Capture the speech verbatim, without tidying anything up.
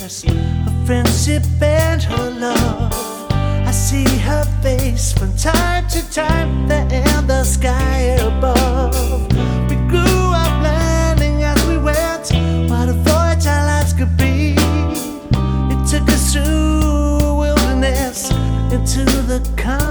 years of friendship and her love. I see her face from time to time there in the sky above. We grew up learning as we went what a voyage our lives could be. It took us through a wilderness into the country.